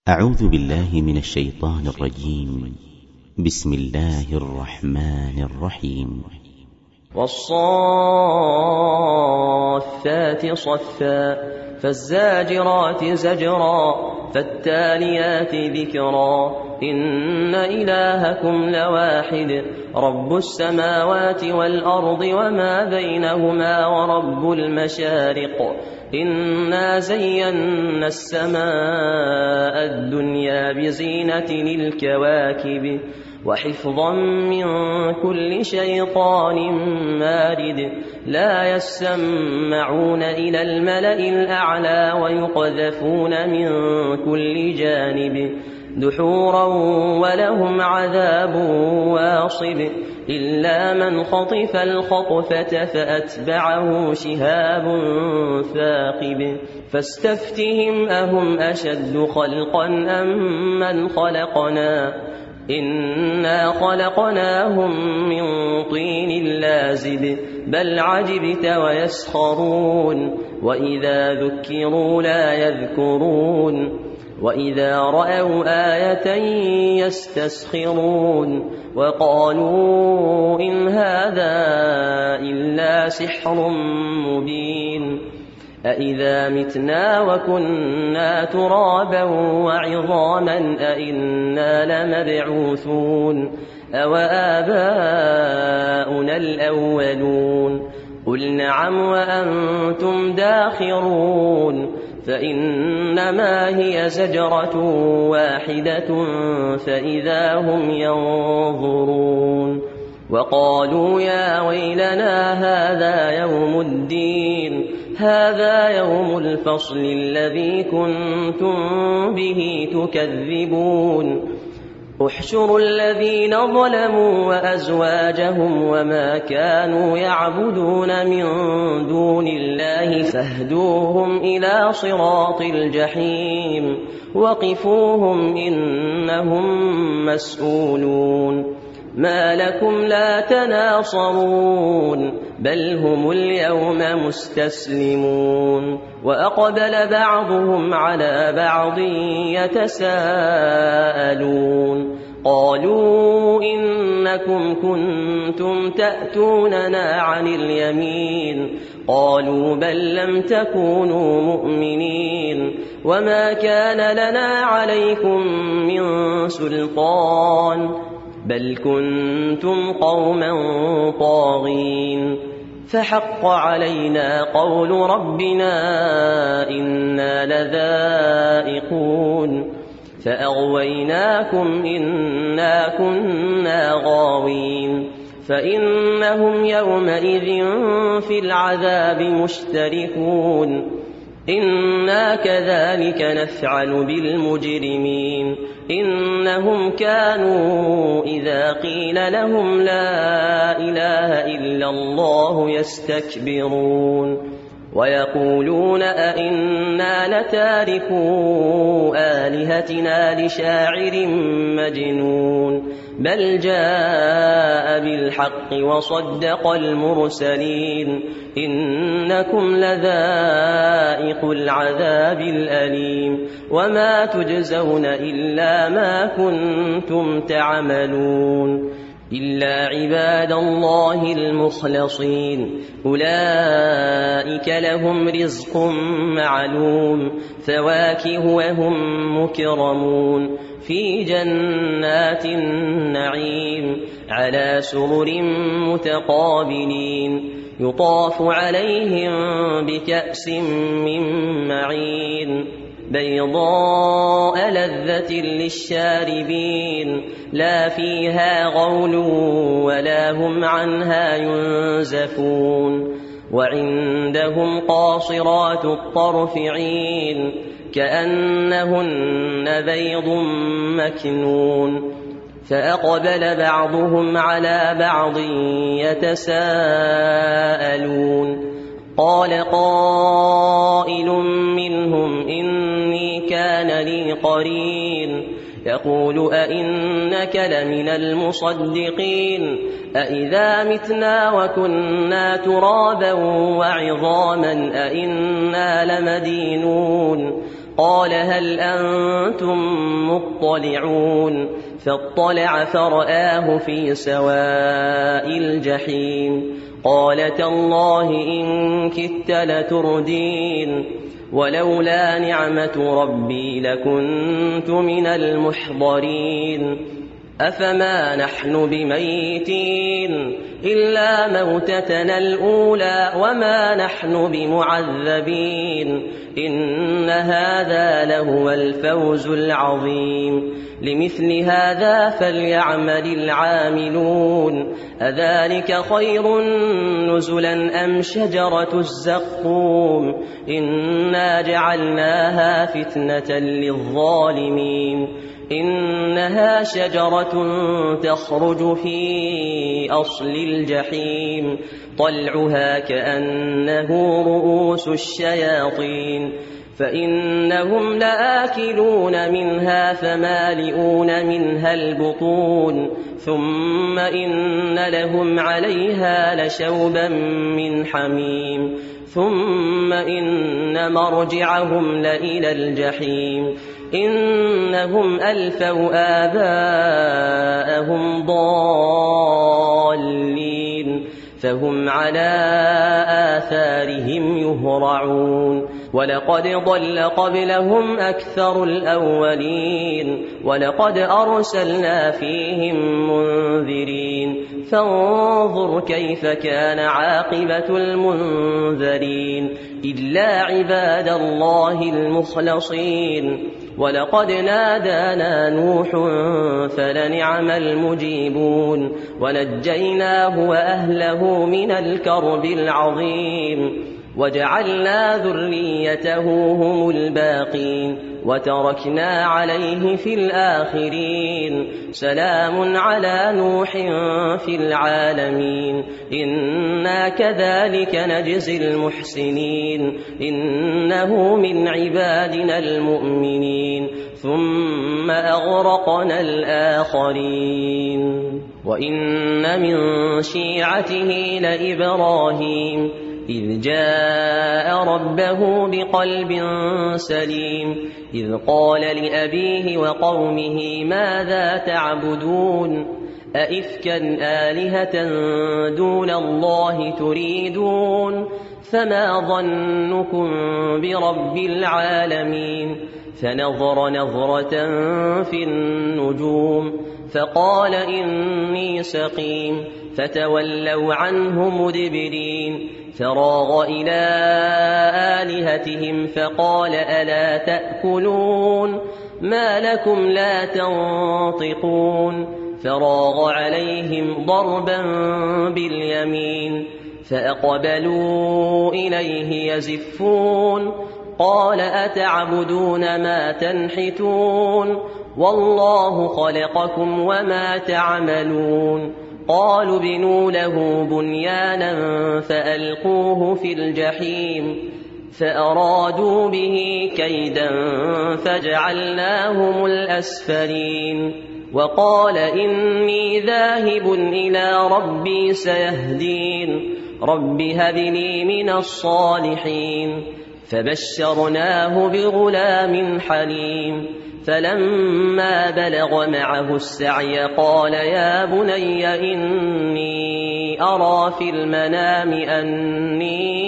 أعوذ بالله من الشيطان الرجيم. بسم الله الرحمن الرحيم. والصافات صفا فالزاجرات زجرا فالتاليات ذكرا إن إلهكم لواحد رب السماوات والأرض وما بينهما ورب المشارق إنا زينا السماء الدنيا بزينة الكواكب وحفظا من كل شيطان مارد لا يسمعون إلى الملأ الأعلى ويقذفون من كل جانب دحورا ولهم عذاب واصب إلا من خطف الخطفة فأتبعه شهاب ثاقب فاستفتهم أهم أشد خلقا أم من خلقنا إنا خلقناهم من طين لازب بل عجبت ويسخرون وإذا ذكروا لا يذكرون وإذا رأوا آية يستسخرون وقالوا إن هذا إلا سحر مبين أإذا متنا وكنا ترابا وعظاما أإنا لمبعوثون أو آباؤنا الأولون قل نعم وأنتم داخرون فإنما هي زجرة واحدة فإذا هم ينظرون وقالوا يا ويلنا هذا يوم الدين هذا يوم الفصل الذي كنتم به تكذبون احشروا الذين ظلموا وأزواجهم وما كانوا يعبدون من دون الله فاهدوهم إلى صراط الجحيم وقفوهم إنهم مسؤولون ما لكم لا تناصرون بل هم اليوم مستسلمون وأقبل بعضهم على بعض يتساءلون قالوا إنكم كنتم تأتوننا عن اليمين قالوا بل لم تكونوا مؤمنين وما كان لنا عليكم من سلطان بل كنتم قوما طاغين فحق علينا قول ربنا إنا لذائقون فأغويناكم إنا كنا غاوين فإنهم يومئذ في العذاب مشتركون إنا كذلك نفعل بالمجرمين إنهم كانوا إذا قيل لهم لا إله إلا الله يستكبرون ويقولون أئنا لتاركو آلهتنا لشاعر مجنون بل جاء بالحق وصدق المرسلين إنكم لذائق العذاب الأليم وما تجزون إلا ما كنتم تعملون إلا عباد الله المخلصين أولئك لهم رزق معلوم فواكه وهم مكرمون في جنات النعيم على سرر متقابلين يطاف عليهم بكأس من معين بيضاء لذة للشاربين لا فيها غول ولا هم عنها ينزفون وعندهم قاصرات الطرف عين كأنهن بيض مكنون فأقبل بعضهم على بعض يتساءلون قال قائل منهم إني كان لي قرين يقول أئنك لمن المصدقين أئذا متنا وكنا ترابا وعظاما أئنا لمدينون قال هل أنتم مطلعون فاطلع فرآه في سواء الجحيم قال تالله إن كدت لتردين ولولا نعمة ربي لكنت من المحضرين أفما نحن بميتين إلا موتتنا الأولى وما نحن بمعذبين إن هذا لهو الفوز العظيم لمثل هذا فليعمل العاملون أذلك خير نزلا أم شجرة الزقوم إنا جعلناها فتنة للظالمين إنها شجرة تخرج في أصل الجحيم طلعها كأنه رؤوس الشياطين فإنهم لآكلون منها فمالئون منها البطون ثم إن لهم عليها لشوبا من حميم ثم إن مرجعهم لإلى الجحيم إنهم ألفوا آباءهم ضالين فهم على آثارهم يهرعون ولقد ضل قبلهم أكثر الأولين ولقد أرسلنا فيهم منذرين فانظر كيف كان عاقبة المنذرين إلا عباد الله المخلصين ولقد نادانا نوح فلنعم المجيبون ونجيناه وأهله من الكرب العظيم وجعلنا ذريته هم الباقين وتركنا عليه في الآخرين سلام على نوح في العالمين إنا كذلك نجزي المحسنين إنه من عبادنا المؤمنين ثم أغرقنا الآخرين وإن من شيعته لإبراهيم إذ جاء ربه بقلب سليم إذ قال لأبيه وقومه ماذا تعبدون أئفكا آلهة دون الله تريدون فما ظنكم برب العالمين فنظر نظرة في النجوم فقال إني سقيم فتولوا عنه مدبرين فراغ إلى آلهتهم فقال ألا تأكلون ما لكم لا تنطقون فراغ عليهم ضربا باليمين فأقبلوا إليه يزفون قال أتعبدون ما تنحتون والله خلقكم وما تعملون قالوا بنوا له بنيانا فألقوه في الجحيم فأرادوا به كيدا فجعلناهم الأسفلين وقال إني ذاهب إلى ربي سيهدين رب هب لي من الصالحين فبشرناه بغلام حليم فلما بلغ معه السعي قال يا بني إني أرى في المنام أني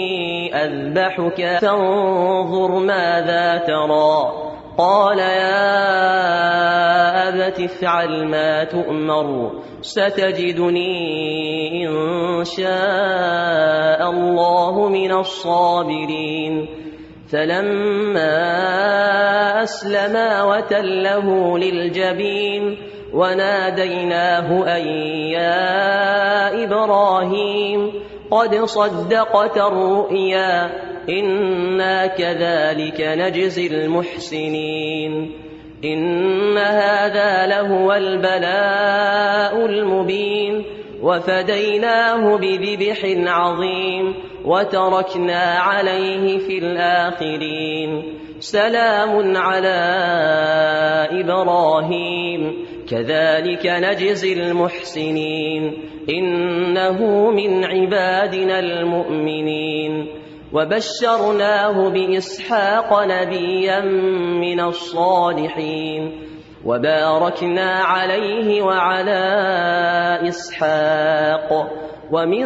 أذبحك فانظر ماذا ترى قال يا أبت افعل ما تؤمر ستجدني إن شاء الله من الصابرين فلما أسلما وتله للجبين وناديناه أن يا إبراهيم قد صدقت الرؤيا إنا كذلك نجزي المحسنين إن هذا لهو البلاء المبين وفديناه بذبح عظيم وتركنا عليه في الآخرين سلام على إبراهيم كذلك نجزي المحسنين إنه من عبادنا المؤمنين وبشرناه بإسحاق نبيا من الصالحين وباركنا عليه وعلى إسحاق ومن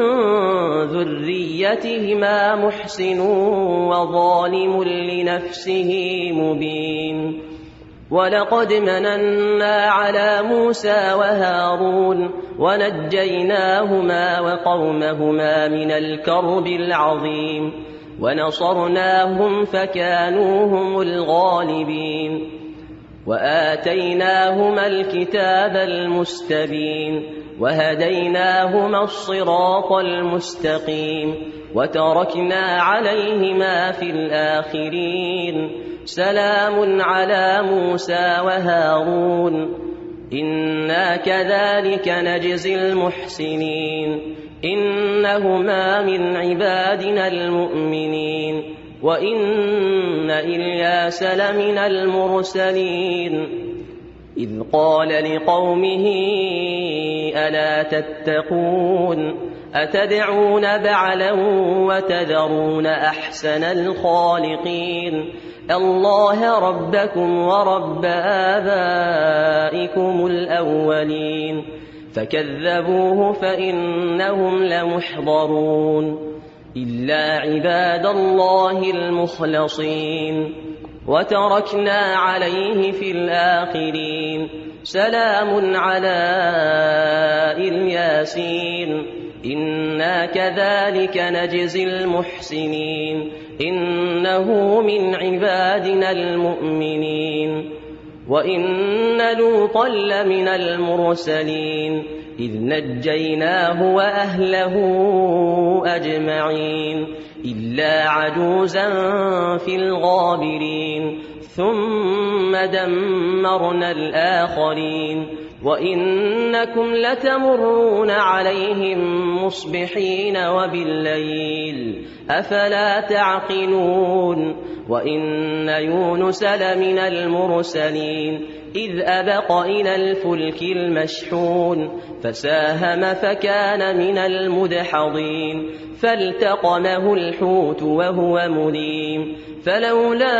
ذريتهما محسن وظالم لنفسه مبين ولقد مننا على موسى وهارون ونجيناهما وقومهما من الكرب العظيم ونصرناهم فكانوا هم الغالبين وآتيناهما الكتاب المستبين وهديناهما الصراط المستقيم وتركنا عليهما في الآخرين سلام على موسى وهارون إنا كذلك نجزي المحسنين إنهما من عبادنا المؤمنين وإن إلياس لمن المرسلين إذ قال لقومه ألا تتقون أتدعون بعلا وتذرون أحسن الخالقين الله ربكم ورب آبائكم الأولين فكذبوه فإنهم لمحضرون إلا عباد الله المخلصين وتركنا عليه في الآخرين سلام على الياسين إنا كذلك نجزي المحسنين إنه من عبادنا المؤمنين وإن لوطا لمن المرسلين إذ نجيناه وأهله أجمعين إلا عجوزا في الغابرين ثم دمرنا الآخرين وإنكم لتمرون عليهم مصبحين وبالليل أفلا تعقلون وإن يونس لمن المرسلين إذ أبق إلى الفلك المشحون فساهم فكان من المدحضين فالتقمه الحوت وهو مليم فلولا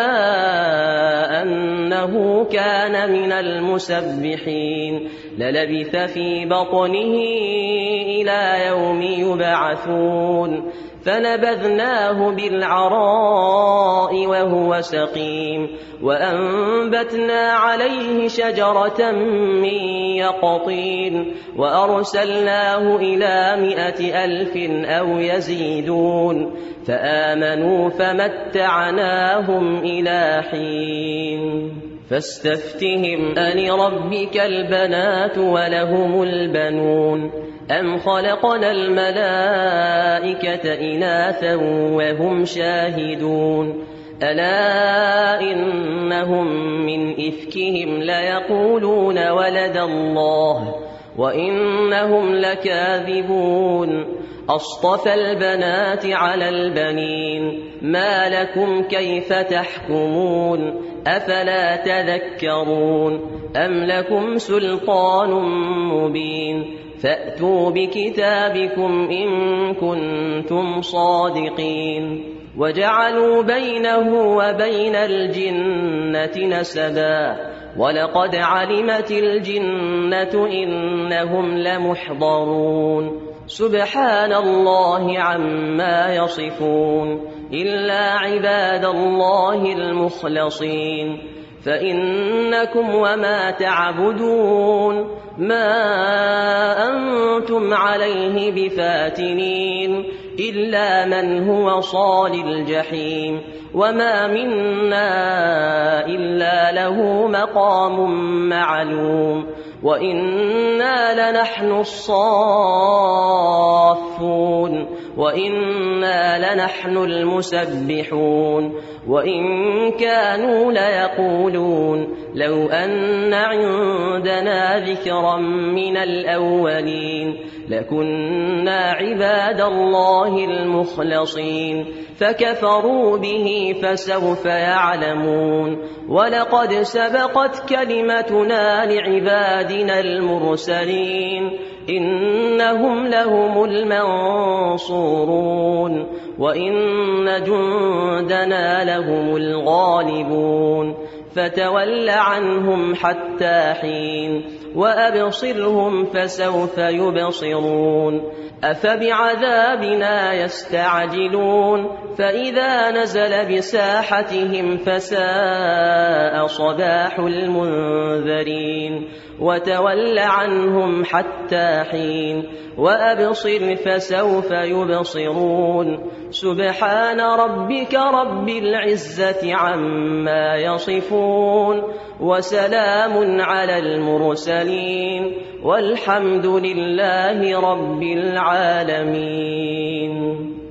أنه كان من المسبحين للبث في بطنه إلى يوم يبعثون فنبذناه بالعراء وهو سقيم وأنبتنا عليه شجرة من يقطين وأرسلناه إلى 100,000 أو يزيدون فآمنوا فمتعناهم إلى حين فاستفتهم ألربك البنات ولهم البنون أم خلقنا الملائكة إناثا وهم شاهدون ألا إنهم من إفكهم ليقولون ولد الله وإنهم لكاذبون أصطفى البنات على البنين ما لكم كيف تحكمون أفلا تذكرون أم لكم سلطان مبين فأتوا بكتابكم إن كنتم صادقين وجعلوا بينه وبين الجنة نسبا ولقد علمت الجنة إنهم لمحضرون سبحان الله عما يصفون إلا عباد الله المخلصين فإنكم وما تعبدون ما أنتم عليه بفاتنين إلا من هو صال الجحيم وما منا إلا له مقام معلوم وإنا لنحن الصافون وإنا لنحن المسبحون وإن كانوا ليقولون لو أن عندنا ذكرا من الأولين لكنا عباد الله المخلصين فكفروا به فسوف يعلمون ولقد سبقت كلمتنا لعبادنا المرسلين إنهم لهم المنصورون وإن جندنا لهم الغالبون فتول عنهم حتى حين وأبصرهم فسوف يبصرون أفبعذابنا يستعجلون فإذا نزل بساحتهم فساء صباح المنذرين وتول عنهم حتى حين وأبصر فسوف يبصرون سبحان ربك رب العزة عما يصفون وسلام على المرسلين والحمد لله رب العالمين.